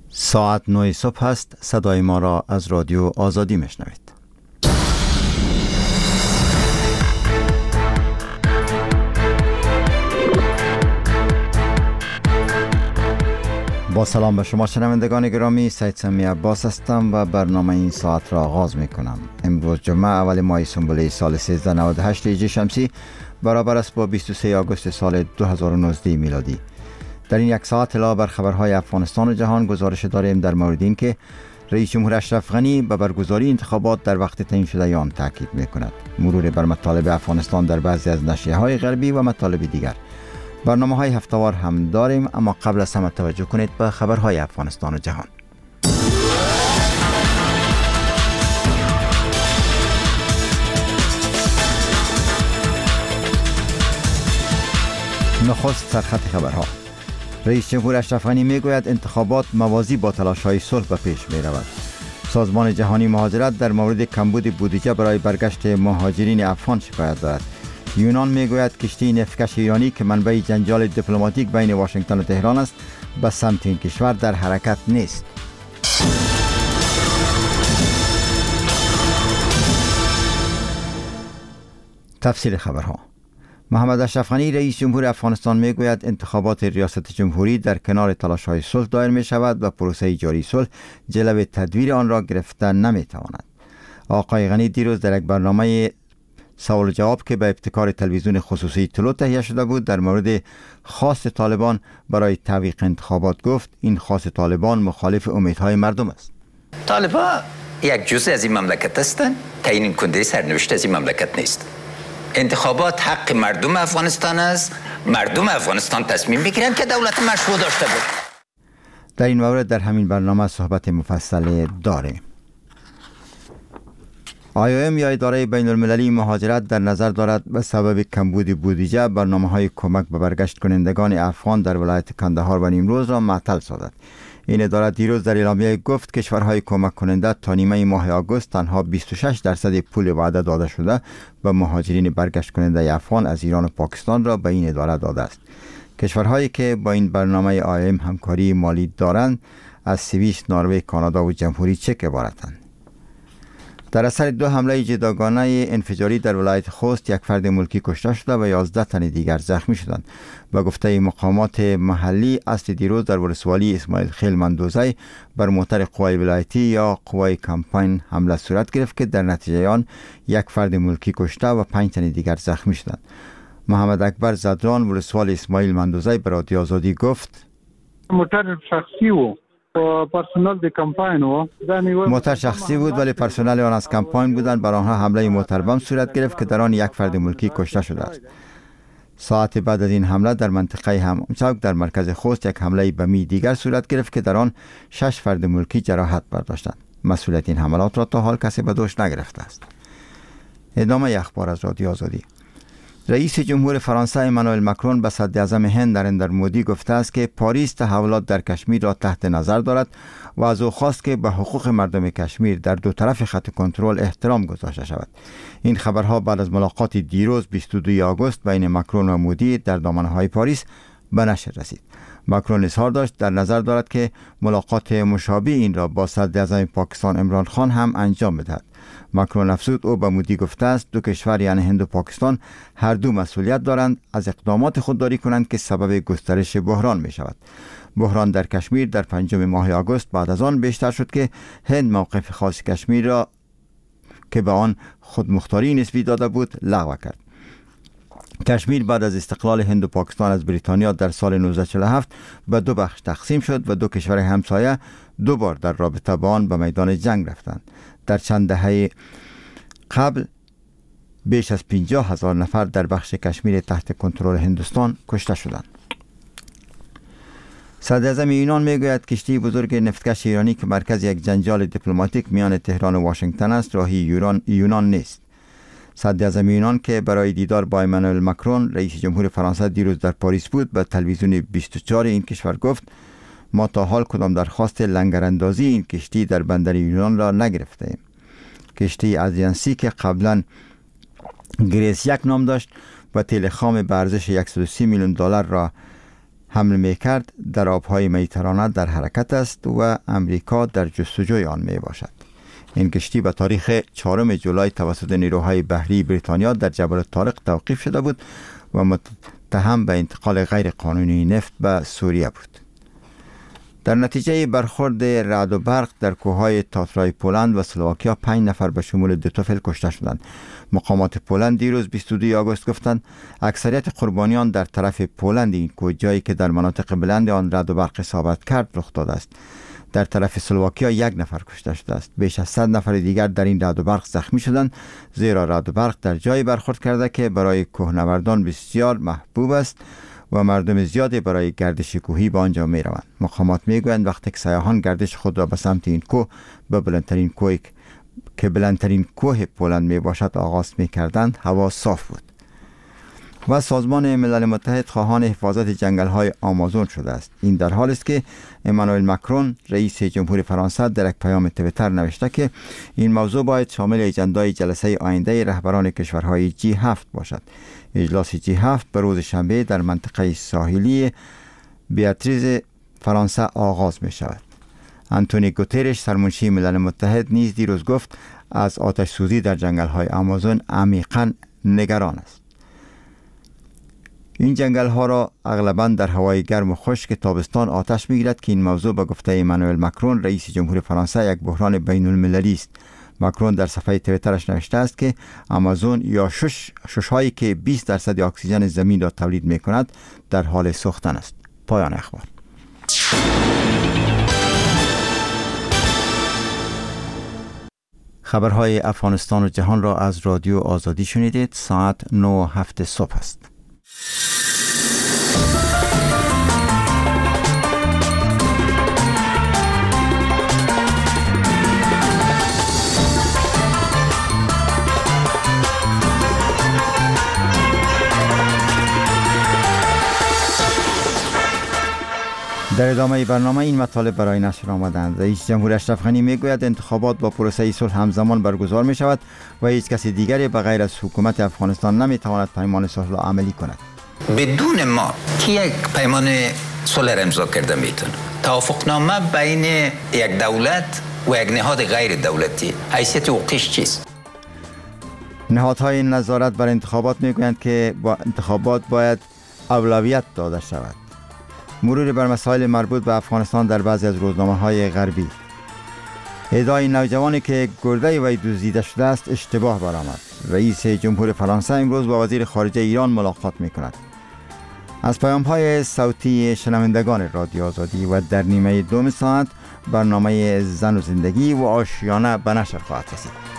ساعت 9 صبح است. صدای ما را از رادیو آزادی میشنوید. با سلام به شما شنوندگان گرامی، سید سمی عباس هستم و برنامه این ساعت را آغاز می کنم. امروز جمعه اول ماه سنبله سال 1398 هجری شمسی برابر است با 23 آگوست سال 2019 میلادی. در این یک ساعت اطلاع بر خبرهای افغانستان و جهان گزارش داریم در مورد اینکه رئیس جمهور اشرف غنی به برگزاری انتخابات در وقت تعیین شده آن تاکید میکند. مرور بر مطالب افغانستان در بعضی از نشریه‌های غربی و مطالب دیگر. برنامه‌های هفته‌وار هم داریم، اما قبل از همه توجه کنید به خبرهای افغانستان و جهان. نخست سرخط خبرها. رئیس جمهور اشرف غنی میگوید انتخابات موازی با تلاش‌های صلح به پیش می‌رود. سازمان جهانی مهاجرت در مورد کمبود بودجه برای برگشت مهاجرین افغان شکایت دارد. یونان میگوید کشتی نفتکش ایرانی که منبع جنجال دیپلماتیک بین واشنگتن و تهران است به سمت این کشور در حرکت نیست. تفصیل خبرها. محمد اشرف غنی رئیس جمهور افغانستان میگوید انتخابات ریاست جمهوری در کنار تلاش‌های صلح دایر می شود و پروسه جاری صلح جلوه تدویر آن را گرفته نمی تواند. آقای غنی دیروز در یک برنامه سوال و جواب که به ابتکار تلویزیون خصوصی طلوع تهیه شده بود در مورد خواست طالبان برای تعویق انتخابات گفت این خواست طالبان مخالف امیدهای مردم است. طالبان یک جزء از این مملکت هستند، تعیین کننده سرنوشت از این مملکت نیست. انتخابات حق مردم افغانستان است. مردم افغانستان تصمیم میگیرند که دولت مشروع داشته بود. در این مورد در همین برنامه صحبت مفصل داریم. IOM یا اداره بین المللی مهاجرت در نظر دارد به سبب کمبود بودجه برنامه‌های کمک به برگشت کنندگان افغان در ولایت کندهار و نیمروز را معطل سازد. این اداره دیروز در اعلامیه گفت کشورهای کمک کننده تا نیمه ماه آگوست تنها 26% پول وعده داده شده به مهاجرین برگشت کننده افغان از ایران و پاکستان را به این اداره داده است. کشورهایی که با این برنامه IOM همکاری مالی دارند از سوئیس، نروژ، کانادا و جمهوری چک عبارتند. در اثر دو حمله جداگانه انفجاری در ولایت خوست یک فرد ملکی کشته شده و 11 تن دیگر زخمی شدند. به گفته مقامات محلی اصل دیروز در ولسوالی اسماعیل خیل مندوزی بر موتر قوای ولایتی یا قوای کمپاین حمله صورت گرفت که در نتیجه آن یک فرد ملکی کشته و 5 تن دیگر زخمی شدند. محمد اکبر زدران ولسوال اسماعیل مندوزی به رادیو آزادی گفت موتر شخصی و پرسنل دی کمپاین و موتر شخصی بود ولی پرسنل آن از کمپاین بودند. بر آنها حمله موتر بم صورت گرفت که در آن یک فرد ملکی کشته شده است. ساعت بعد از این حمله در منطقه همامچوک در مرکز خوست یک حمله بمی دیگر صورت گرفت که در آن 6 فرد ملکی جراحت برداشتند. مسئولیت این حملات را تا حال کسی به دوش نگرفته است. ادامه اخبار از رادیو آزادی. رئیس جمهور فرانسه امانوئل مکرون به صدر اعظم هند نریندر مودی گفته است که پاریس تحولات در کشمیر را تحت نظر دارد و از او خواست که به حقوق مردم کشمیر در دو طرف خط کنترل احترام گذاشته شود. این خبرها بعد از ملاقات دیروز 22 آگوست بین مکرون و مودی در دامنه‌های پاریس به نشر رسید. مکرون اظهار داشت در نظر دارد که ملاقات مشابه این را با صدر اعظم پاکستان عمران خان هم انجام بدهد. مکرون افزود او به مودی گفته است دو کشور یعنی هند و پاکستان هر دو مسئولیت دارند از اقدامات خودداری کنند که سبب گسترش بحران می شود. بحران در کشمیر در 5 ماه آگوست بعد از آن بیشتر شد که هند موقف خاص کشمیر را که به آن خودمختاری نسبی داده بود لغو کرد. کشمیر بعد از استقلال هند و پاکستان از بریتانیا در سال 1947 به دو بخش تقسیم شد و دو کشور همسایه دو بار در رابطه با آن به میدان جنگ رفتند. در چند دهه قبل بیش از 50,000 نفر در بخش کشمیر تحت کنترل هندوستان کشته شدند. صدر اعظم یونان میگوید کشتی بزرگ نفتکش ایرانی که مرکز یک جنجال دیپلماتیک میان تهران و واشنگتن است راهی یونان نیست. صدر اعظم یونان که برای دیدار با امانوئل مکرون رئیس جمهور فرانسه دیروز در پاریس بود به تلویزیون 24 این کشور گفت ما تا حال کدام درخواست لنگراندازی این کشتی در بندر یونان را نگرفتیم. کشتی ادریانسی که قبلا گریس یک نام داشت و تیل خام به ارزش $130 میلیون را حمل می‌کرد در آب‌های مدیترانه در حرکت است و امریکا در جستجوی آن میباشد. این کشتی به تاریخ 4 جولای توسط نیروهای بحری بریتانیا در جبل طارق توقیف شده بود و متهم به انتقال غیر قانونی نفت به سوریه بود. در نتیجه برخورد رعد و برق در کوههای تاترای پولند و اسلواکیا 5 نفر به شمول 2 طفل کشته شدند. مقامات پولند دیروز 22 آگوست گفتند اکثریت قربانیان در طرف پولند این کوه، جایی که در مناطق بلند آن رعد و برق اصابت کرد، رخ داده است. در طرف اسلواکیا 1 نفر کشته شده است. بیش از 100 نفر دیگر در این رعد و برق زخمی شدند، زیرا رعد و برق در جایی برخورد کرده که برای کوهنوردان بسیار محبوب است و مردم زیادی برای گردش کوهی به آنجا می روند. مقامات می گویند وقتی که سیاحان گردش خود را به سمت این کوه به بلندترین کوه پولند می باشد آغاز می کردند، هوا صاف بود. و سازمان ملل متحد خواهان حفاظت جنگل های آمازون شده است. این در حالی است که امانوئل مکرون رئیس جمهور فرانسه در یک پیام توییتر نوشته که این موضوع باید شامل اجندای جلسه آینده رهبران کشورهای G7 باشد. اجلاس G7 به روز شنبه در منطقه ساحلی بیاتریز فرانسه آغاز می شود. آنتونی گوترش سرمنشی ملل متحد نیز دیروز گفت از آتش سوزی در جنگل های آمازون عمیقاً نگران است. این جنگل ها را اغلباً در هوای گرم و خشک تابستان آتش میگیرد که این موضوع به گفته امانوئل مکرون رئیس جمهور فرانسه یک بحران بین المللی است. مکرون در صفحه توییترش نوشته است که آمازون یا شش هایی که 20% اکسیژن زمین را تولید می کند در حال سوختن است. پایان اخبار. خبرهای افغانستان و جهان را از رادیو آزادی شنیدید. ساعت 9:07 صبح است. در ادامه برنامه این مطالب برای نشر آمدند. رئیس جمهور اشرف غنی میگوید انتخابات با پروسه صلح همزمان برگزار می شود و هیچ کسی دیگری بغیر از حکومت افغانستان نمی تواند پیمان صلح را عملی کند. بدون ما کی یک پیمان صلح را امضا کرده میتونه؟ توافقنامه بین یک دولت و یک نهاد غیر دولتی حیثیت حقوقیش چیست؟ نهادهای نظارت بر انتخابات میگویند که با انتخابات باید اولویت داده شود. مرور بر مسائل مربوط به افغانستان در بعضی از روزنامه‌های غربی. ادعای نوجوانی که گرده وی دزدیده شده است اشتباه برآمد. رئیس جمهور فرانسه امروز با وزیر خارجه ایران ملاقات می‌کند. از پیام‌های صوتی شنوندگان رادیو آزادی و در نیمه دوم ساعت برنامه زن و زندگی و آشیانه به نشر خواهد رسید.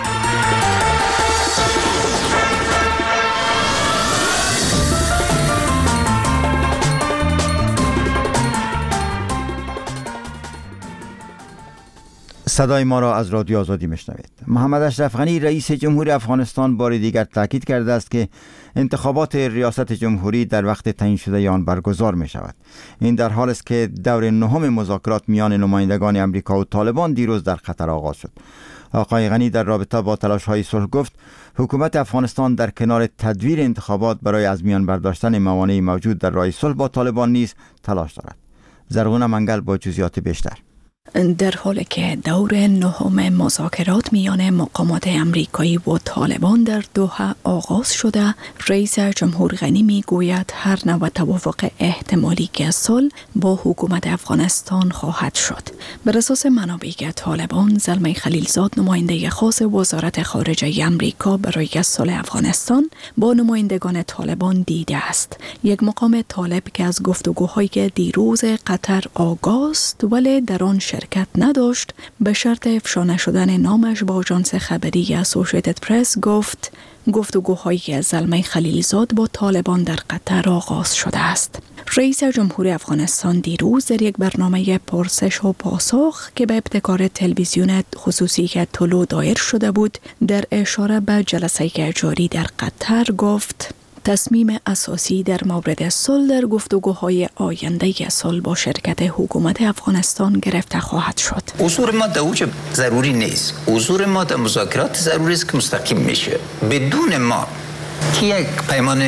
صدای ما را از رادیو آزادی میشنوید. محمد اشرف غنی رئیس جمهور افغانستان بار دیگر تاکید کرده است که انتخابات ریاست جمهوری در وقت تعیین شده آن برگزار می شود. این در حالی است که دور نهم مذاکرات میان نمایندگان امریکا و طالبان دیروز در قطر آغاز شد. آقای غنی در رابطه با تلاش‌های صلح گفت حکومت افغانستان در کنار تدویر انتخابات برای از میان برداشتن موانع موجود در راه صلح با طالبان نیز تلاش دارد. زرغونه منگل با جزئیات بیشتر. در حالی که دور نهم مذاکرات میان مقامات امریکایی و طالبان در دوحه آغاز شده، رئیس جمهور غنی میگوید هر نوع توافق احتمالی که صلح با حکومت افغانستان خواهد شد. بر اساس منابع طالبان، زلمه خلیلزاد نماینده خاص وزارت خارجه امریکا برای صلح افغانستان با نمایندگان طالبان دیده است. یک مقام طالب که از گفتگوهایی که دیروز قطر آغاز ولی در آن شرکت نداشت، به شرط افشا نشدن نامش با آژانس خبری اسوسییتد پرس گفت گفتگوهای زلمه خلیلزاد با طالبان در قطر آغاز شده است. رئیس جمهور افغانستان دیروز در یک برنامه پرسش و پاسخ که به ابتکار تلویزیون خصوصی که طلوع دایر شده بود، در اشاره به جلسه جاری در قطر گفت تصمیم اساسی در مورد صلح در گفتگوهای آینده صلح با شرکت حکومت افغانستان گرفته خواهد شد. حضور ما در اوج ضروری نیست. حضور ما در مذاکرات ضروری است که مستقیم میشه. بدون ما که یک پیمان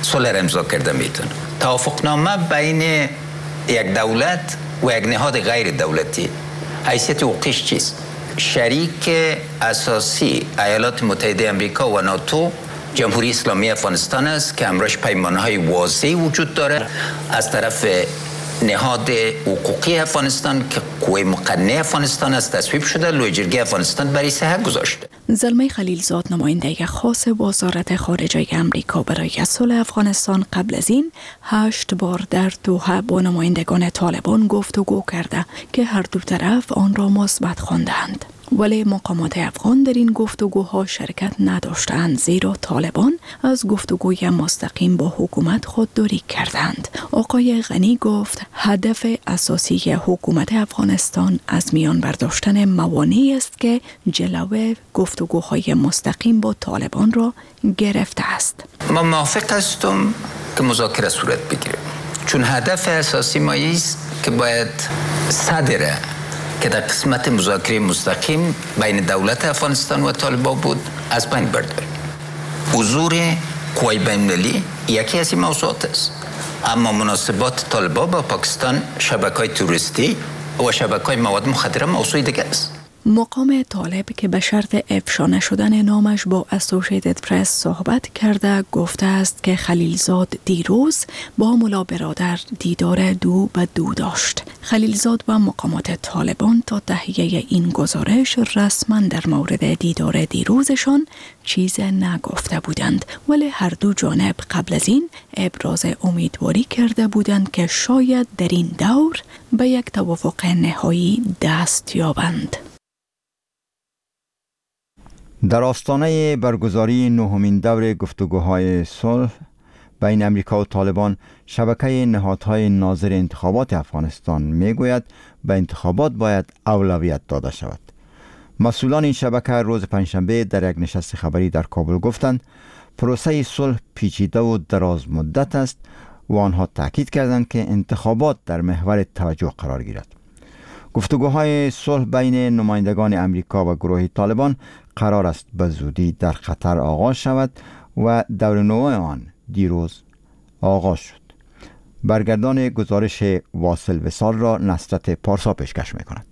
صلح را امضا کرده میتونه. توافقنامه بین یک دولت و یک نهاد غیر دولتی حیثیت حقوقیش چیست؟ شریک اساسی ایالات متحده آمریکا و ناتو جمهوری اسلامی افغانستان است که همراهش پیمانهای واضحی وجود داره از طرف نهاد حقوقی افغانستان که قوه مقننه افغانستان است تصویب شده، لوی جرگه افغانستان برای صحت گذاشته. زلمه خلیلزاد نماینده خاص وزارت خارجه امریکا برای صلح افغانستان قبل از این 8 بار در دوحه با نمایندگان طالبان گفتگو کرده که هر دو طرف آن را مثبت خواندند. ولی مقامات افغان در این گفتگوها شرکت نداشتند زیرا طالبان از گفتگوی مستقیم با حکومت خودداری کردند. آقای غنی گفت هدف اساسی حکومت افغانستان از میان برداشتن موانعی است که جلوی گفتگوهای مستقیم با طالبان را گرفته است. من موافق هستم که مذاکره صورت بگیره، چون هدف اساسی ما است که باید صدره که در قسمت مذاکره مستقیم بین دولت افغانستان و طالبان بود از بین برداریم. حضور قوای بین‌المللی یکی از این موضوعات است، اما مناسبات طالبان با پاکستان، شبکه‌های توریستی و شبکه‌های مواد مخدره موضوع دیگه است. مقام طالب که به شرط افشا نشدن نامش با اسوسییتد پرس صحبت کرده گفته است که خلیلزاد دیروز با ملا برادر دیدار 2 به 2 داشت. خلیلزاد و مقامات طالبان تا تهیه این گزارش رسما در مورد دیدار دیروزشان چیز نگفته بودند، ولی هر دو جانب قبل از این ابراز امیدواری کرده بودند که شاید در این دور به یک توافق نهایی دست یابند. در آستانه برگزاری 9مین دور گفتگوهای صلح بین امریکا و طالبان، شبکه نهادهای ناظر انتخابات افغانستان میگوید به انتخابات باید اولویت داده شود. مسئولان این شبکه روز پنجشنبه در یک نشست خبری در کابل گفتند پروسه صلح پیچیده و دراز مدت است و آنها تاکید کردند که انتخابات در محور توجه قرار گیرد. گفتگوهای صلح بین نمایندگان امریکا و گروه طالبان قرار است به زودی در قطر آغاز شود و دور نوع آن دیروز آغاز شد. برگردان گزارش واصل وصال را نصرت پارسا پیشکش می‌کند.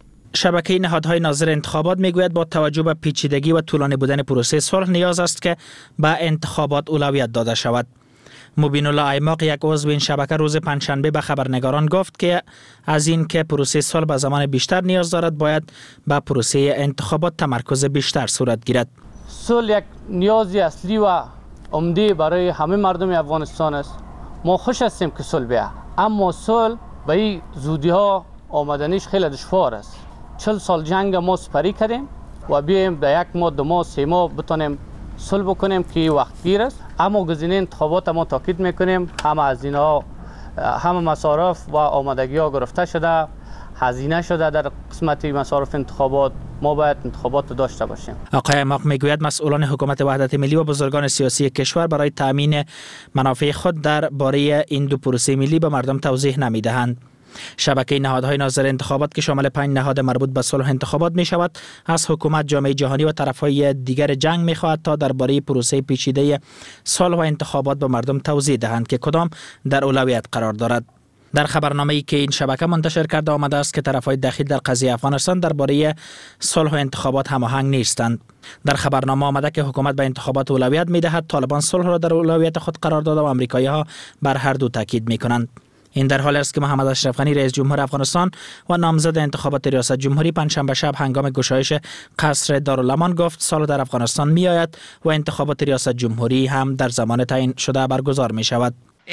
شبکه نهادهای ناظر انتخابات میگوید با توجه به پیچیدگی و طولانی بودن پروسه صلح نیاز است که به انتخابات اولویت داده شود. مبین الله ایماق، یک عضو این شبکه، روز پنجشنبه به خبرنگاران گفت که از این که پروسه صلح به زمان بیشتر نیاز دارد باید به پروسه انتخابات تمرکز بیشتر صورت گیرد. صلح یک نیازی اصلی و عمده برای همه مردم افغانستان است. ما خوش هستیم که صلح بیاد، اما صلح به این زودی ها آمدنیش خیلی دشوار است. 40 سال جنگ ما سپری کردیم و بیایم به 1 ماه 2 ماه 3 ماه بتونیم صلح بکنیم که وقتگیر است. اما گزینه انتخابات ما تاکید میکنیم همه هزینه ها، همه مصارف و آمادگی ها گرفته شده، هزینه شده در قسمت مصارف انتخابات. ما باید انتخابات داشته باشیم. آقای ماق میگوید مسئولان حکومت وحدت ملی و بزرگان سیاسی کشور برای تامین منافع خود در باره این دو پروسه ملی به مردم توضیح نمیدهند. شبکه نهادهای ناظر انتخابات که شامل 5 نهاد مربوط به صلح انتخابات می شود، از حکومت، جامعه جهانی و طرفهای دیگر جنگ می خواهد تا درباره پروسه پیچیده صلح و انتخابات به مردم توضیح دهند که کدام در اولویت قرار دارد. در خبرنامه‌ای که این شبکه منتشر کرده آمده است که طرفهای دخیل در قضیه افغانستان درباره صلح و انتخابات هماهنگ نیستند. در خبرنامه آمده که حکومت به انتخابات اولویت می‌دهد، طالبان صلح را در اولویت خود قرار داده و آمریکایی‌ها بر هر دو تاکید می‌کنند. این در حالی است که محمد اشرف غنی رئیس جمهور افغانستان و نامزد انتخابات ریاست جمهوری پنجشنبه شب هنگام گشایش قصر دارالامان گفت صلح در افغانستان می‌آید و انتخابات ریاست جمهوری هم در زمان تعیین شده برگزار می‌شود.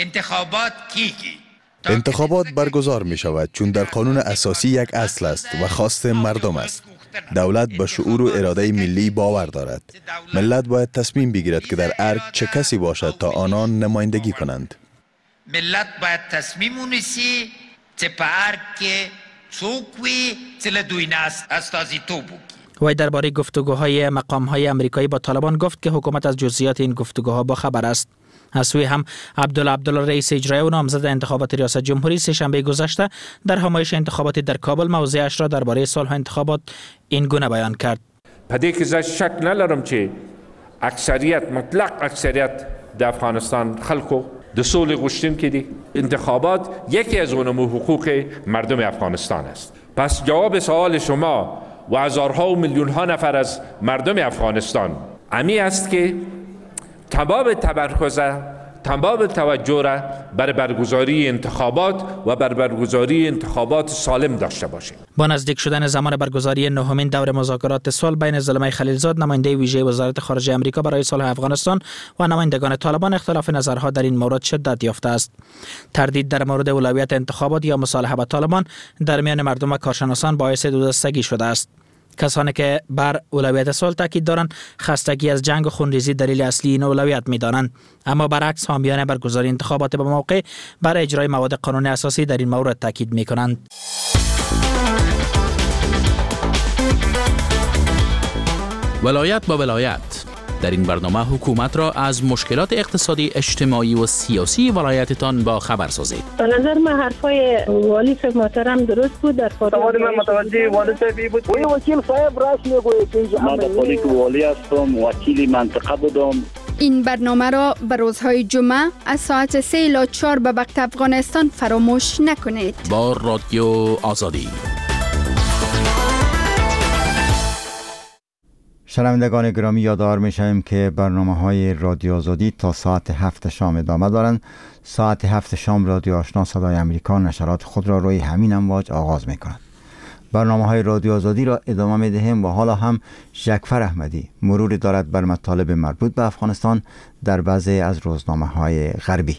انتخابات برگزار می شود چون در قانون اساسی یک اصل است و خواست مردم است. دولت به شعور و اراده ملی باور دارد. ملت باید تصمیم بگیرد که در ارگ چه کسی باشد تا آنان نمایندگی کنند. ملت باید تصمیم ونیسي چې په ارګ کې څوک وي چې له دوی نه استازیتوب وکړي. وی درباره گفتگوهای مقامهای امریکایی با طالبان گفت که حکومت از جزئیات این گفتگوها با خبر است. از سوی هم عبدالله رئیس اجرایی و نامزد انتخابات ریاست جمهوری سه‌شنبه گذشته در همایش انتخاباتی در کابل موضعش را درباره صلح انتخابات این گونه بیان کرد. په دې کې زه شک نه لرم چې اکثریت، مطلق اکثریت در افغانستان خلقو د سولې غوښتونکي دي. انتخابات یکی از اونمو حقوق مردم افغانستان است. پس جواب سوال شما و هزارها و میلیون ها نفر از مردم افغانستان امی است که تمام تمرکز تمام توجه را بر برگزاری انتخابات و بر برگزاری انتخابات سالم داشته باشیم. با نزدیک شدن زمان برگزاری نهمین دور مذاکرات صلح بین زلمه خلیلزاد نماینده ویژه وزارت خارجه آمریکا برای صلح افغانستان و نمایندگان طالبان، اختلاف نظرها در این مورد شدت یافته است. تردید در مورد اولویت انتخابات یا مصالحه با طالبان در میان مردم و کارشناسان باعث دودستگی شده است. کسانی که بر اولویت صلح تاکید دارند خستگی از جنگ و خونریزی دلیل اصلی این اولویت می‌دانند، اما برعکس حامیان برگزاری انتخابات به موقع برای اجرای مواد قانون اساسی در این مورد تاکید می‌کنند. ولایت با ولایت در این برنامه حکومت را از مشکلات اقتصادی، اجتماعی و سیاسی ولایتتان با خبر سازید. به نظر من حرفای والی صاحب محترم درست بود. در سوال من متوجه والی صاحب بود. وکیل صاحب راست میگوید که من خودی که والی هستم، وکیل منطقه بودم. این برنامه را به روزهای جمعه از ساعت 3 الی 4 به وقت افغانستان فراموش نکنید. با رادیو آزادی. شنوندگان گرامی، یادآور می‌شویم که برنامه‌های رادیو آزادی تا ساعت 7 شام ادامه دارند. ساعت 7 شام رادیو آشنا صدای آمریکا نشرات خود را روی همین امواج آغاز می‌کند. برنامه‌های رادیو آزادی را ادامه می‌دهیم و حالا هم جعفر احمدی مروری دارد بر مطالب مربوط به افغانستان در بعضی از روزنامه‌های غربی.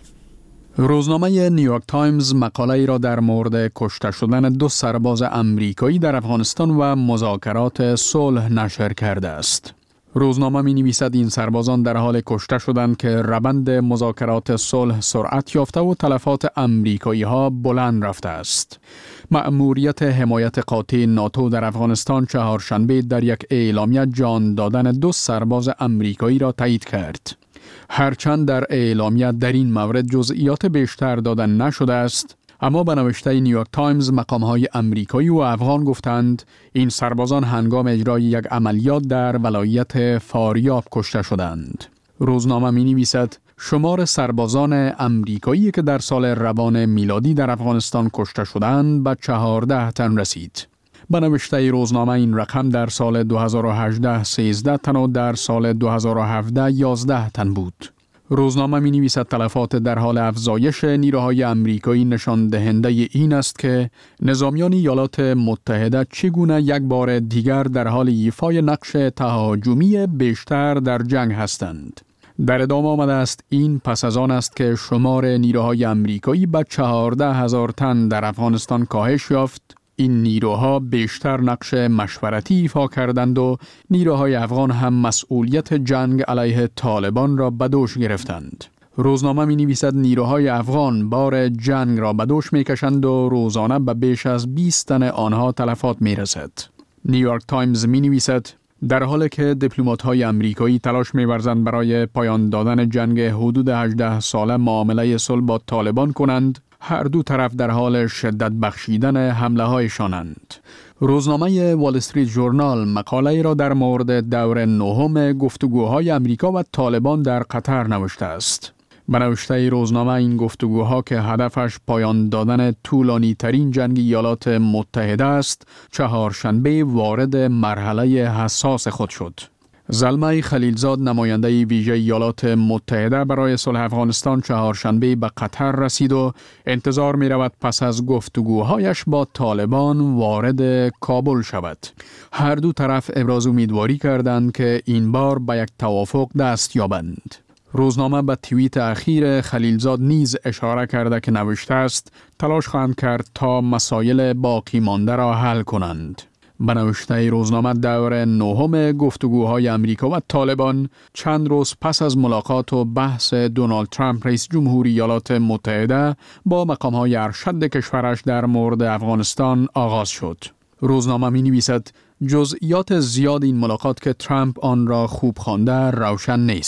روزنامه نیویورک تایمز مقاله‌ای را در مورد کشته شدن 2 سرباز آمریکایی در افغانستان و مذاکرات صلح نشر کرده است. روزنامه می‌نویسد این سربازان در حال کشته شدند که روند مذاکرات صلح سرعت یافته و تلفات آمریکایی‌ها بلند رفته است. مأموریت حمایت قاطع ناتو در افغانستان چهارشنبه در یک اعلامیه جان دادن 2 سرباز آمریکایی را تایید کرد. هرچند در اعلامیه در این مورد جزئیات بیشتر داده نشده است، اما به نوشته نیویورک تایمز مقام‌های آمریکایی و افغان گفتند این سربازان هنگام اجرای یک عملیات در ولایت فاریاب کشته شدند. روزنامه می‌نویسد شمار سربازان آمریکایی که در سال روان میلادی در افغانستان کشته شدند به 14 تن رسید. به نوشته روزنامه این رقم در سال 2018 13 تن و در سال 2017 11 تن بود. روزنامه می نویسد تلفات در حال افزایش نیروهای آمریکایی نشان دهنده این است که نظامیان ایالات متحده چگونه یک بار دیگر در حال ایفای نقش تهاجمی بیشتر در جنگ هستند. در ادامه آمده است این پس از آن است که شمار نیروهای آمریکایی به 14,000 تن در افغانستان کاهش یافت. این نیروها بیشتر نقش مشورتی ایفا کردند و نیروهای افغان هم مسئولیت جنگ علیه طالبان را به دوش گرفتند. روزنامه می نویسد نیروهای افغان بار جنگ را به دوش می کشند و روزانه به بیش از 20 تن آنها تلفات می رسد. نیویورک تایمز می نویسد در حالی که دیپلمات‌های آمریکایی تلاش می‌ورزند برای پایان دادن جنگ حدود 18 ساله معامله صلح با طالبان کنند، هر دو طرف در حال شدت بخشیدن حمله‌هایشانند. روزنامه وال استریت ژورنال مقاله‌ای را در مورد دور نهم گفتگوهای آمریکا و طالبان در قطر نوشته است. به نوشته روزنامه این گفتگوها که هدفش پایان دادن طولانی ترین جنگ ایالات متحده است، چهارشنبه وارد مرحله حساس خود شد. زلمه خلیلزاد نماینده ویژه ایالات متحده برای صلح افغانستان چهارشنبه به قطر رسید و انتظار می رود پس از گفتگوهایش با طالبان وارد کابل شود. هر دو طرف ابراز امیدواری کردند که این بار به یک توافق دست یابند. روزنامه به توییت اخیر خلیلزاد نیز اشاره کرده که نوشته است تلاش خواهند کرد تا مسائل باقی مانده را حل کنند. به نوشته روزنامه دور نهم گفتگوهای آمریکا و طالبان چند روز پس از ملاقات و بحث دونالد ترامپ رئیس جمهوری ایالات متحده با مقام‌های ارشد کشورش در مورد افغانستان آغاز شد. روزنامه می نویسد جزئیات زیاد این ملاقات که ترامپ آن را خوب خوانده روشن نیست.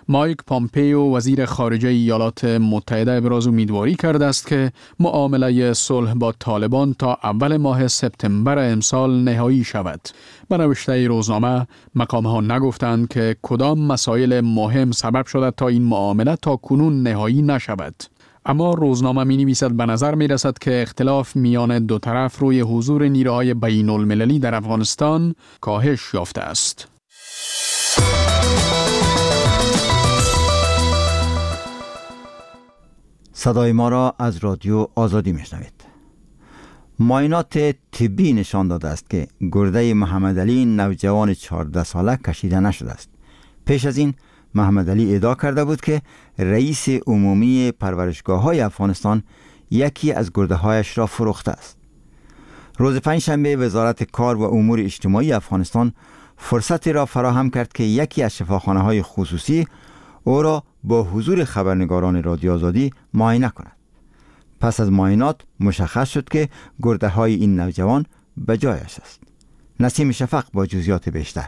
مایک پامپیو وزیر خارجه ایالات متحده ابراز امیدواری کرده است که معامله صلح با طالبان تا اول ماه سپتامبر امسال نهایی شود. به نوشته روزنامه مقام‌ها نگفتند که کدام مسائل مهم سبب شده تا این معامله تا کنون نهایی نشود. اما روزنامه می‌نویسد به نظر می‌رسد که اختلاف میان دو طرف روی حضور نیروهای بین‌المللی در افغانستان کاهش یافته است. صدای ما را از رادیو آزادی میشنوید. معاینات طبی نشان داده است که گرده محمد علی نوجوان 14 ساله کشیده نشده است. پیش از این محمد علی ادعا کرده بود که رئیس عمومی پرورشگاه‌های افغانستان یکی از گرده‌هایش را فروخته است. روز پنجشنبه وزارت کار و امور اجتماعی افغانستان فرصتی را فراهم کرد که یکی از شفاخانه‌های خصوصی او را با حضور خبرنگاران رادیو آزادی معاینه کند. پس از معاینات مشخص شد که گرده‌های این نوجوان به جایش است. نسیم شفق با جزئیات بیشتر.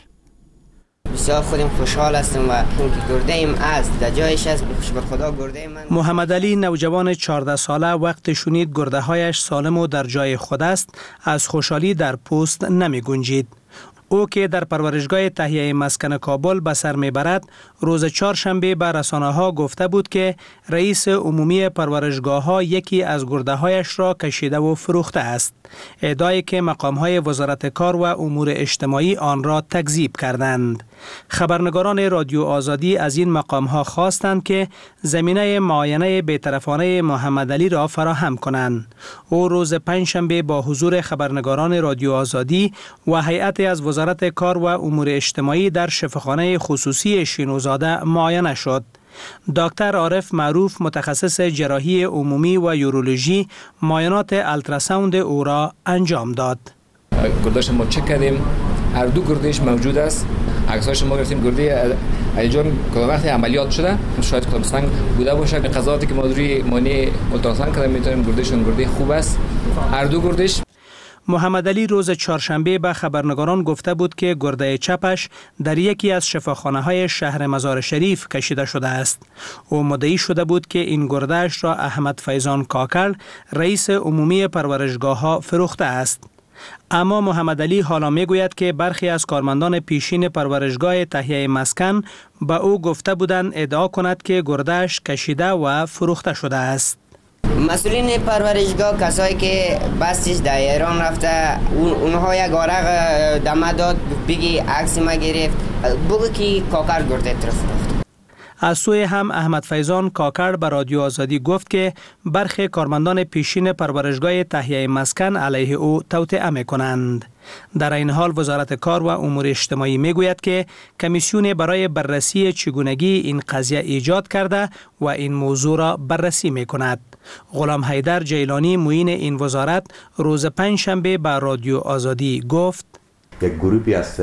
بسیار خودم خوشحال هستم و اینکه گرده ایم از در جایش است. به خدا گرده من. محمد علی نوجوان 14 ساله وقت شنید گرده هایش سالم و در جای خود است از خوشحالی در پوست نمی گنجید. او که در پرورشگاه تهیه مسکن کابل به سر میبرد روز چهارشنبه به رسانه‌ها گفته بود که رئیس عمومی پرورشگاه‌ها یکی از گرده‌هایش را کشیده و فروخته است. ادعایی که مقام‌های وزارت کار و امور اجتماعی آن را تکذیب کردند. خبرنگاران رادیو آزادی از این مقام‌ها خواستند که زمینه معاینه بی‌طرفانه محمد علی را فراهم کنند. او روز پنجشنبه با حضور خبرنگاران رادیو آزادی و هیئتی از وزارت کار و امور اجتماعی در شفاخانه خصوصی شینوزاده معاینه شد. دکتر عارف معروف متخصص جراحی عمومی و یورولوژی معاینات التراساوند او را انجام داد. گرده‌اش ما چک کردیم، هر دو گرده‌اش موجود است. عکساش ما گرفتیم، گرده علی جان کدام وقت عملیات شده، شاید کدام سنگ بوده باشه. قضاوتی که ما روی مانع التراساوند کردیم میتونیم گردهشون گرده خوب است. هر دو گردهش. محمد علی روز چهارشنبه به خبرنگاران گفته بود که گرده چپش در یکی از شفاخانه‌های شهر مزار شریف کشیده شده است. او مدعی شده بود که این گرده‌اش را احمد فیضان کاکل رئیس عمومی پرورشگاه‌ها فروخته است. اما محمد علی حالا میگوید که برخی از کارمندان پیشین پرورشگاه تهیه مسکن به او گفته بودند ادعا کند که گرده‌اش کشیده و فروخته شده است. مسئولین پرورشگاه کسایی که بسش در ایران رفته اونها یک ورق دمه داد بگی عکس ما گرفت بگو که کاکر گرده طرف فروخت. از سوی هم احمد فیضان کاکر به رادیو آزادی گفت که برخی کارمندان پیشین پرورشگاه تهیه مسکن علیه او توطئه می‌کنند. در این حال وزارت کار و امور اجتماعی میگوید که کمیسیون برای بررسی چگونگی این قضیه ایجاد کرده و این موضوع را بررسی می‌کند. غلام حیدر جیلانی معین این وزارت روز پنجشنبه به رادیو آزادی گفت یک گروهی از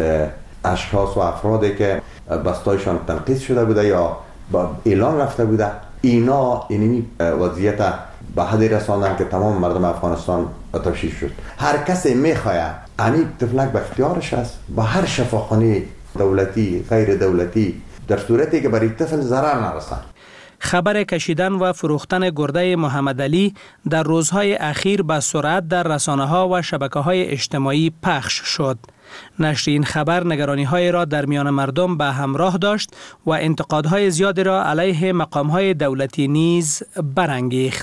اشخاص و افرادی که بستایشان تنقیض شده بوده یا با اعلان رفته بوده، اینا اینی وضعیت به حدی رساندن که تمام مردم افغانستان تشویش شد. هر کسی میخواید امی طفلک به اختیارش است با هر شفاخانه دولتی غیر دولتی در صورتی که برای طفل ضرر نرسند. خبر کشیدن و فروختن گرده محمد علی در روزهای اخیر به سرعت در رسانه‌ها و شبکه‌های اجتماعی پخش شد. نشر این خبر نگرانی‌های را در میان مردم به همراه داشت و انتقادهای زیادی را علیه مقام‌های دولتی نیز برانگیخت.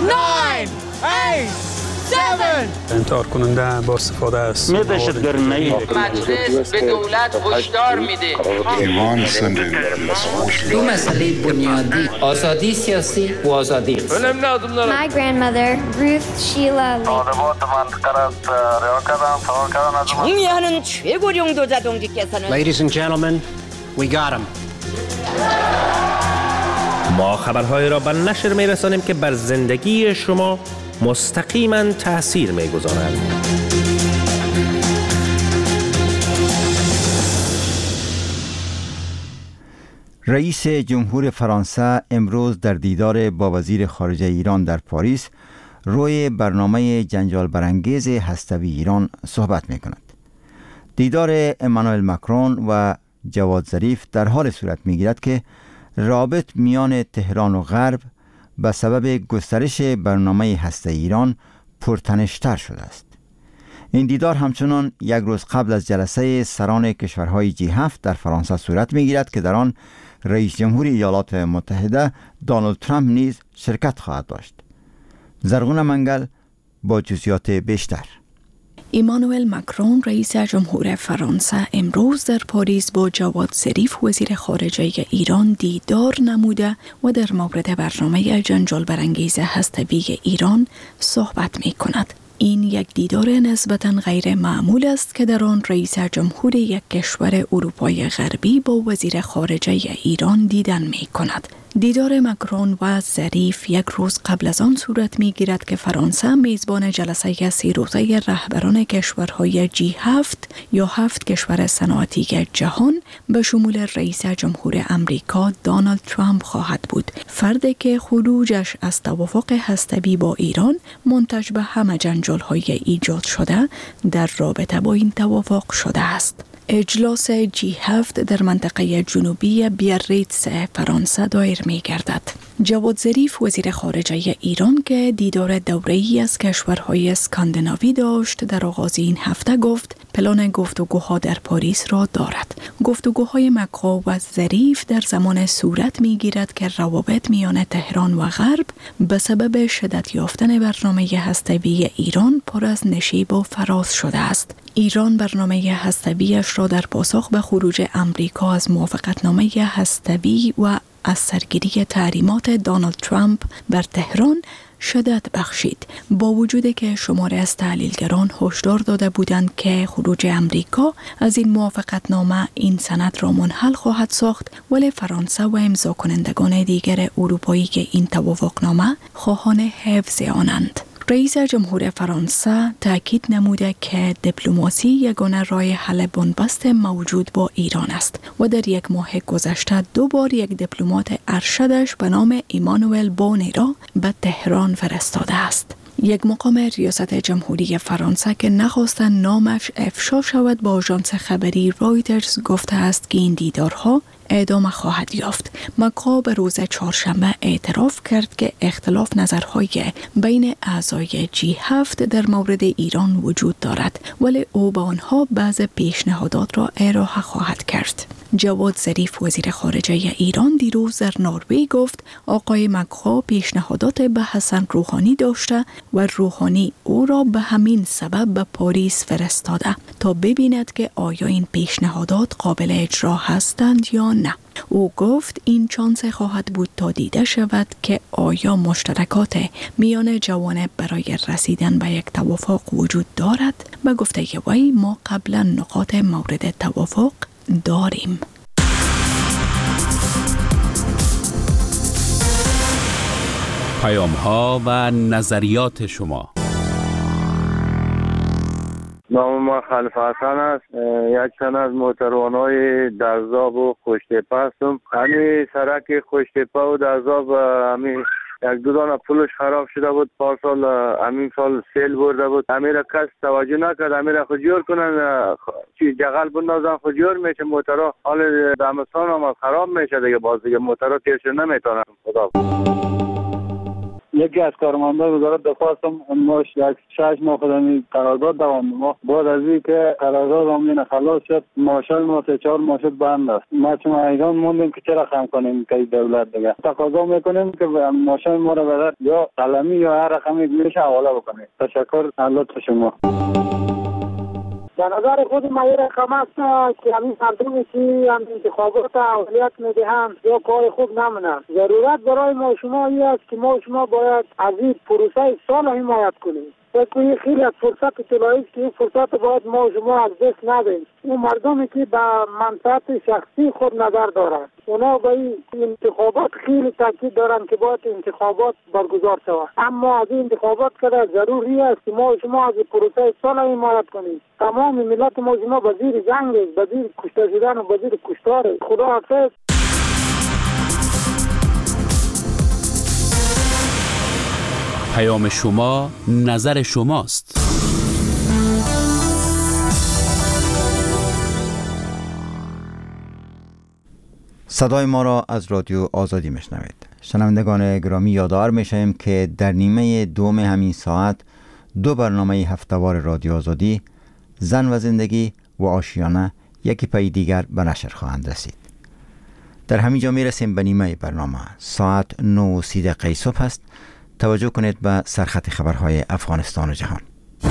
9 8 7 انتحار کننده با استفاده است. مجلس به دولت هشدار میده. دو مسئله بنیادی، آزادی سیاسی و آزادی اقتصادی. My grandmother Ruth Sheila 총리하는 최고령 도자 동지께서는 Ladies and gentlemen, we got him. ما خبرهای را به نشر می‌رسانیم که بر زندگی شما مستقیما تأثیر می‌گذارند. رئیس جمهور فرانسه امروز در دیدار با وزیر خارجه ایران در پاریس روی برنامه جنجال برانگیز هسته‌ای ایران صحبت می‌کند. دیدار امانوئل مکرون و جواد ظریف در حال صورت می‌گیرد که رابط میان تهران و غرب به سبب گسترش برنامه هسته ایران پرتنش‌تر شده است. این دیدار همچنان یک روز قبل از جلسه سران کشورهای G7 در فرانسه صورت می‌گیرد که در آن رئیس جمهور ایالات متحده دونالد ترامپ نیز شرکت خواهد داشت. زرغون منگل با جزئیات بیشتر. ایمانوئل مکرون رئیس جمهور فرانسه امروز در پاریس با جواد ظریف وزیر خارجه ایران دیدار نموده و در مورد برنامه جنجال برانگیز هسته‌ای ایران صحبت می کند. این یک دیدار نسبتاً غیر معمول است که در آن رئیس جمهور یک کشور اروپای غربی با وزیر خارجه ایران دیدن می کند. دیدار مکرون و ظریف یک روز قبل از آن صورت می گیرد که فرانسه میزبان جلسه 3 روزه رهبران کشورهای G7 یا 7 کشور صنعتی جهان به شمول رئیس جمهور امریکا دونالد ترامپ خواهد بود. فردی که خروجش از توافق هسته‌ای با ایران منتج به همه جنجال‌های ایجاد شده در رابطه با این توافق شده است. اجلاس G7 در منطقه جنوبی بیاریتز فرانسه دایر می گردد. جواد ظریف وزیر خارجه ایران که دیدار دوره‌ای از کشورهای اسکاندیناوی داشت در آغاز این هفته گفت پلان گفتگوها در پاریس را دارد. گفتگوهای مکرون و ظریف در زمان صورت می گیرد که روابط میان تهران و غرب به سبب شدت یافتن برنامه هسته‌ای ایران پر از نشیب و فراز شده است. ایران برنامه هسته‌ایش را در پاسخ به خروج امریکا از موافقتنامه هسته‌ای و از سرگیری تحریمات دونالد ترامپ بر تهران شدت بخشید، با وجودی که شماری از تحلیلگران هشدار داده بودند که خروج امریکا از این موافقتنامه این سند را منحل خواهد ساخت، ولی فرانسه و امضا کنندگان دیگر اروپایی که این توافقنامه خواهان حفظ آنند. رئیس جمهور فرانسه تاکید نموده که دیپلماسی یگانه راه حل بنبست موجود با ایران است و در یک ماه گذشته 2 بار یک دیپلمات ارشدش به نام ایمانوئل بونی را به تهران فرستاده است. یک مقام ریاست جمهوری فرانسه که نخواستن نامش افشا شود با آژانس خبری رایترز گفته است که این دیدارها ادامه خواهد یافت. مکرون به روز چهارشنبه اعتراف کرد که اختلاف نظرهای بین اعضای G7 در مورد ایران وجود دارد، ولی او به آنها بعض پیشنهادات را ارائه خواهد کرد. جواد ظریف وزیر خارجه ایران دیروز در نروژ گفت آقای مکرون پیشنهادات به حسن روحانی داشته و روحانی او را به همین سبب به پاریس فرستاده تا ببیند که آیا این پیشنهادات قابل اجرا هستند یا نه. او گفت این چانس خواهد بود تا دیده شود که آیا مشترکات میان جوانب برای رسیدن به یک توافق وجود دارد. به گفته وی ما قبلا نقاط مورد توافق داریم. پیام‌ها و نظریات شما. نام ما خلیفه حسن است. یک تن از موتروانای درزاب و خوشتپه هستم. همین سرک خوشتپه و درزاب همین 1-2 دانه پولش خراب شده بود. پارسال همین سال سیل برده بود. همین را کس توجه نکرد. همین را خود جور کنن، جغل بندازن خود جور میشه. موترها حال دمستان هم خراب میشه دیگه. باز دیگه موترها تیرش نمیتونن. خدا یکی از کارمندان وزارت دفاع هستم. ما 6 ماه خدمی قرارداد دوام ما بعد از اینکه قرارداد همین خلاص شد ماشین ما 3-4 ماشین بند است. ما چون ایران موندیم که چرا خم کنیم که دولت دیگه تقاضا میکنیم که ماشین ما را بدن یا قلمی یا هر رقمی میشه حواله بکنه. تشکر. الله شما. به نظر خود ما این رقم است که همین مردمی که هم انتخابات اولویت میدهند یا کار خوب نمونند. ضرورت برای ما شما این است که ما شما باید از این پروسه سال حمایت کنیم. بکنی خیلی از فرصت طلایی است که این فرصت باید ما شما از دست ندهیم. اون مردمی که به منفعت شخصی خود نظر دارند اونا به این انتخابات خیلی تاکید دارند که باید انتخابات برگزار شود. اما از این انتخابات کده ضروری است که ما شما از پروسه صلح حمایت کنیم. تمام ملت ما شما به زیر جنگ است، به زیر کشته شدن و به زیر کشتار. خدا حافظ. پیام شما نظر شماست. صدای ما را از رادیو آزادی میشنوید. شنوندگان گرامی، یادآور میشیم که در نیمه دوم همین ساعت 2 برنامه هفتهوار رادیو آزادی، زن و زندگی و آشیانه، یکی پی دیگر به نشر خواهند رسید. در همین جا میرسیم به نیمه برنامه. ساعت 9:30 صبح است. توجه کنید به سرخط خبرهای افغانستان و جهان.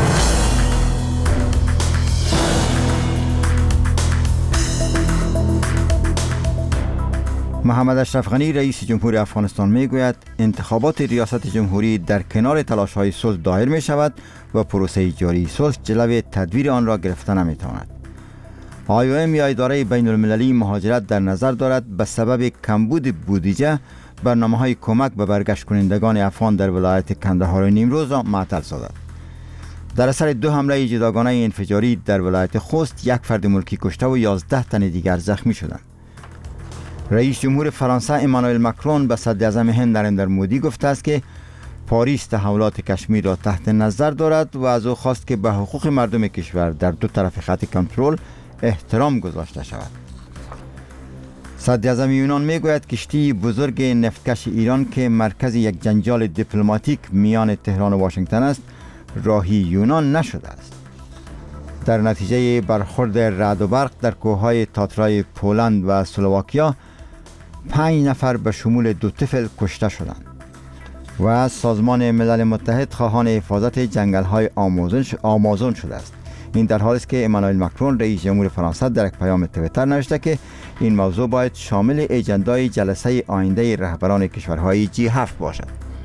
محمد اشرف غنی رئیس جمهور افغانستان میگوید انتخابات ریاست جمهوری در کنار تلاش‌های صلح دایر می شود و پروسه جاری صلح جلوی تدویر آن را گرفته نمیتواند. IOM یا اداره بین المللی مهاجرت در نظر دارد به سبب کمبود بودجه برنامه‌های کمک به برگشت کنندگان افغان در ولایت کندهار و نیمروز را معطل ساخت. در اثر 2 حمله جداگانه انفجاری در ولایت خوست 1 فرد ملکی کشته و 11 تن دیگر زخمی شدند. رئیس جمهور فرانسه امانوئل مکرون به صدر اعظم هند نریندر مودی گفته است که پاریس تحولات کشمیر را تحت نظر دارد و از او خواست که به حقوق مردم کشور در دو طرف خط کنترل احترام گذاشته شود. صدر اعظم یونان میگوید کشتی بزرگ نفتکش ایران که مرکز یک جنجال دیپلماتیک میان تهران و واشنگتن است، راهی یونان نشده است. در نتیجه برخورد رعد و برق در کوههای تاترای پولند و اسلواکیا 5 نفر به شمول 2 طفل کشته شدند و سازمان ملل متحد خواهان حفاظت جنگل‌های آمازون شده است. این در حالی است که امانوئل مکرون رئیس جمهور فرانسه در یک پیام توییتر نوشته که این موضوع باید شامل اجندای جلسه آینده رهبران کشورهای G7 باشد.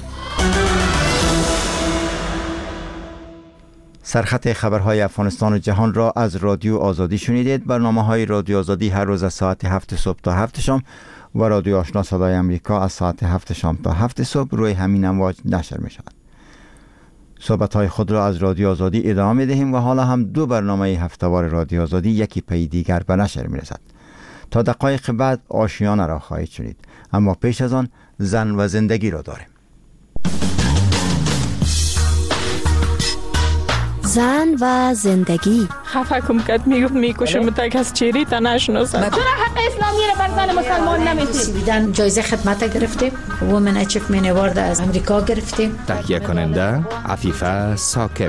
سرخط خبرهای افغانستان و جهان را از رادیو آزادی شنیدید. برنامه‌های رادیو آزادی هر روز از ساعت 7 صبح تا 7 شام و رادیو آشنا صدای امریکا از ساعت 7 شام تا 7 صبح روی همین امواج نشر می شود. صحبت‌های خود را از رادیو آزادی ادامه می دهیم و حالا هم 2 برنامه هفتهوار رادیو آزادی یکی پی دیگر به نشر می رسد. تا دقایق بعد آشیانه را خواهید شنید، اما پیش از آن زن و زندگی را داریم. زن و زندگی. خفه کم کد میکشم تا کس چیری تا نشناسد. چرا حق اسلامی را بر زن مسلمان نمیدید؟ جایزه خدمت گرفتیم، وومن اچیومنت اوارد از امریکا گرفتیم. تهیه کننده عفیفه ثاقب.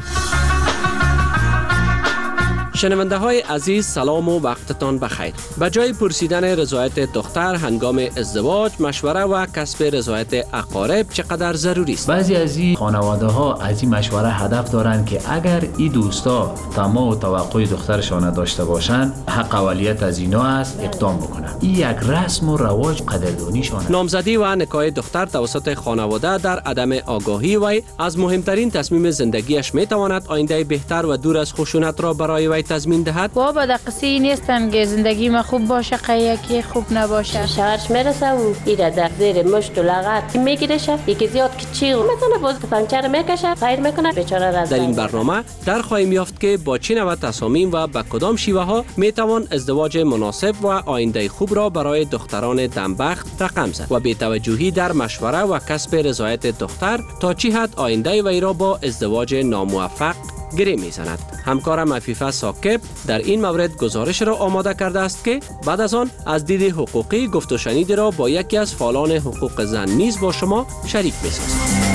شنونده های عزیز، سلام و وقتتان بخیر. به جای پرسیدن رضایت دختر هنگام ازدواج، مشوره و کسب رضایت اقارب چقدر ضروری است. بعضی از این خانواده ها از این مشوره هدف دارند که اگر این دوستا طمع و توقع دخترشان داشته باشند، حق اولیت از اینا است اقدام بکنن. این یک رسم و رواج قدردانیشان. نامزدی و نکاح دختر توسط خانواده در عدم آگاهی وی از مهمترین تصمیم زندگیش میتواند آینده بهتر و دور از خشونت را برای وی تضمین دهد. بابا در قصه نیستن که زندگی ما خوب باشه یکی خوب نباشه. شوهرش میرسه و ایره در زیر مشت و لغت میگیرشه، یکی زیاد که چی مثلا باز پنچر میکشه، خیر میکنه، بیچاره را. در این برنامه در خواهیم یافت که با چه نوع تصامیم و به کدام شیوه ها میتوان ازدواج مناسب و آینده خوب را برای دختران دمبخت رقم زد و بی توجهی در مشوره و کسب رضایت دختر تا چه حد آینده وی را با ازدواج ناموفق گره میزند. همکارم عفیفه ثاقب در این مورد گزارش را آماده کرده است که بعد از آن از دید حقوقی گفت و شنید را با یکی از فعالان حقوق زن نیز با شما شریک می‌سازد.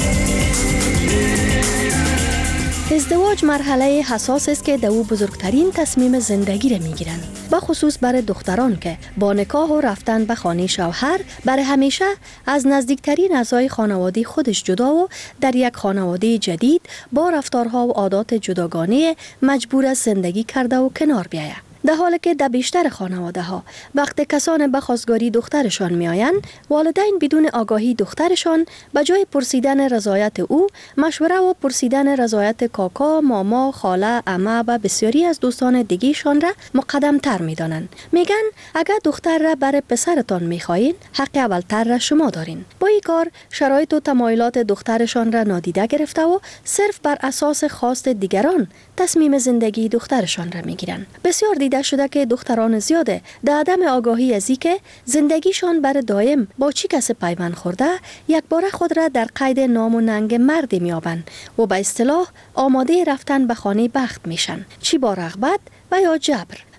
ازدواج مرحله حساس است که در او بزرگترین تصمیم زندگی را میگیرند، به خصوص برای دختران که با نکاح و رفتن به خانه شوهر برای همیشه از نزدیکترین اعضای خانواده خودش جدا و در یک خانواده جدید با رفتارها و عادات جداگانه مجبور از زندگی کرده و کنار بیاید. در حالی که در بیشتر خانواده ها وقت کسان به خواستگاری دخترشان می آیند، والدین بدون آگاهی دخترشان به جای پرسیدن رضایت او، مشوره و پرسیدن رضایت کاکا، ماما، خاله، عمه و بسیاری از دوستان دیگیشان را مقدم تر می دانند. میگن اگر دختر را برای پسرتان می خواهید، حق اولتر را شما دارین. با این کار شرایط و تمایلات دخترشان را نادیده گرفته و صرف بر اساس خواست دیگران تصمیم زندگی دخترشان را می گیرند. بسیار دیده شده که دختران زیاده در عدم آگاهی از اینکه زندگیشان بر دائم با چی کس پیوند خورده، یک بار خود را در قید نام و ننگ مردی میابند و به اصطلاح آماده رفتن به خانه بخت میشن، چی با رغبت و یا جبر.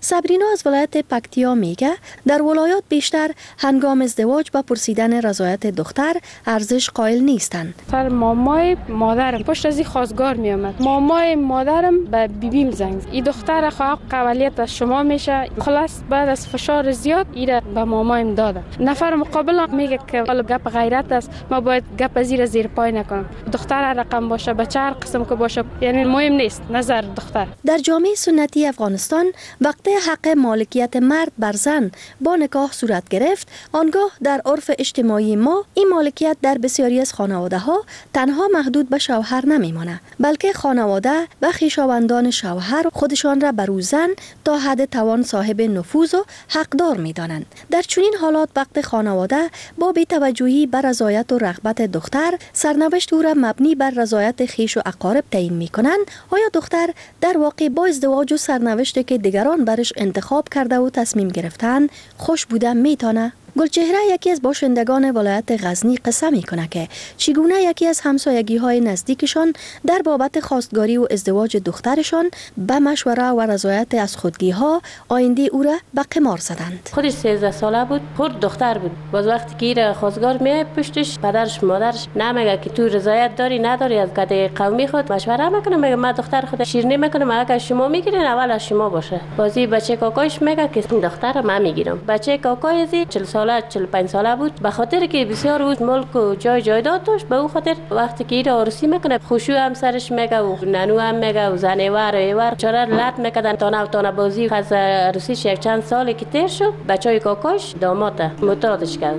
صبرینا از ولایت پکتیا میگه در ولایات بیشتر هنگام ازدواج به پرسیدن رضایت دختر ارزش قائل نیستند. سر مامای مادرم پشت از این خواستگار می آمد. مامای مادرم به بیبیم زنگ. این دختر خواهد قبولیت از شما میشه. خلاص بعد از فشار زیاد ایره به مامایم داده. نفر مقابل میگه که حالا گپ غیرت است، ما باید گپ زیر پای نکنم. دختر رقم باشه، بچه هر قسم که باشه، یعنی مهم نیست نظر دختر. در جامعه سنتی افغانستان وقتی حق مالکیت مرد بر زن با نکاح صورت گرفت، آنگاه در عرف اجتماعی ما این مالکیت در بسیاری از خانواده ها تنها محدود به شوهر نمیمانه، بلکه خانواده و خویشاوندان شوهر خودشان را بر او زن تا حد توان صاحب نفوذ و حقدار می‌دانند. در چنین حالات وقت خانواده با بی‌توجهی بر رضایت و رغبت دختر سرنوشت او را مبنی بر رضایت خویش و اقارب تعیین می‌کنند، آیا دختر در واقع با ازدواج و سرنوشتی که دیگران برش انتخاب کرده و تصمیم گرفتن خوش بوده میتونه؟ گلچهره یکی از باشندگان ولایت غزنی قصه میکنه که چگونه یکی از همسایگی های نزدیکشان در بابت خواستگاری و ازدواج دخترشان به مشوره و رضایت از خودگی ها آینده او را به قمار زدند. خودش 13 ساله بود، خود دختر بود. باز وقتی که ایره خواستگار میه پشتش پدرش مادرش نمیگه که تو رضایت داری نداری، از گده قومی خود مشوره میکنه، میگه من دختر خود شیرینی میکنم، اگه شما میگیرین اول از شما باشه. بازی بچه کاکایش میگه که این دختر من میگیرم. بچه کاکای 40 ساله 45 ساله بود، به خاطر که بسیار روز ملک و جای جایداد داشت، به او خاطر وقتی که ایره عروسی میکنه خوشو هم سرش میگه و ننو هم میگه و زنوار چرا لط میکردن تانه بازی. از عروسیش یک چند سالی که تیر شد بچهای کاکاش داماد معتادش کرد.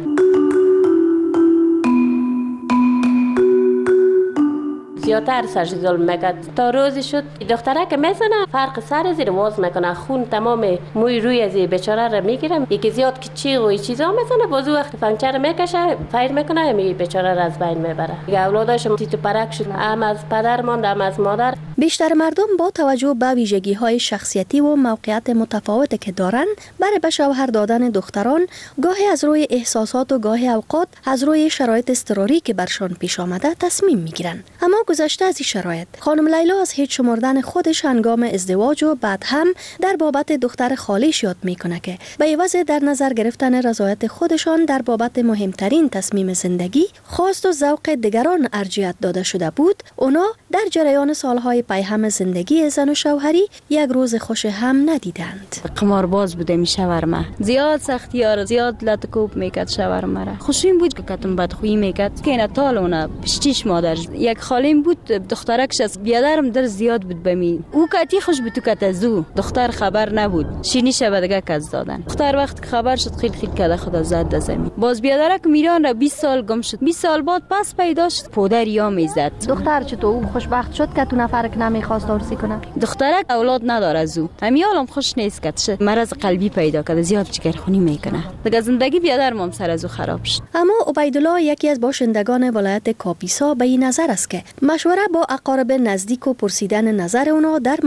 زیادتر سرش ظلم میکرد تا روزی شد دختره که میزنه فرق سر زیر واز میکنه، خون تمام موی روی از بیچاره را میگیرم، یکی زیاد که چیغ و این چیزا میزنه، بازو وقت پنچر میکشه فایر میکنه، می بیچاره را از بین میبره. دیگه اولاداش تیتو پرک شد، هم از پدر ماند هم از مادر. بیشتر مردم با توجه به ویژگی های شخصیتی و موقعیت متفاوتی که دارند برای به شوهر دادن دختران گاهی از روی احساسات و گاهی اوقات از روی شرایط اضطراری که برشان پیش آمده تصمیم میگیرند. اما گذشته از این شرایط خانم لیلا از هیچ شمردن خودش هنگام ازدواج و بعد هم در بابت دختر خالیش یاد میکنه که به عوض در نظر گرفتن رضایت خودشان در بابت مهمترین تصمیم زندگی خواست و ذوق دیگران ارجحیت داده شده بود، اونا در جریان سالهای پیهم زندگی زن و شوهری یک روز خوش هم ندیدند. قمارباز بوده می شاورما، زیاد سختیار زیاد لطکوب میکرد شاورما را. خوشیم بود که کتم بدخویی میکرد که اینا تالونه پشتیش مادر یک خالیم بود، دخترکش از بیادرم در زیاد بود بمی. او کتی خوش بود تو کتزو، دختر خبر نبود، شینی شب دیگه کز دادن. دختر وقت خبر شد خیل کده خدا زد زمین. باز بیادرک میران را 20 سال گم شد، 20 سال بعد پس پیدا شد پدر یا میزد. دختر چطور او خوشبخت شد که تو نفرک نمیخواست عروسی کنه؟ دخترک اولاد نداره از او، همیالم خوش نیست که مرض قلبی پیدا کرده، زیاد جگرخونی میکنه. دیگه زندگی بیادر مام سر از او خراب شد. اما عبیدالله یکی از باشندگان ولایت کاپیسا به این نظر است که مشوره با اقارب نزدیک و پرسیدن نظر اونا در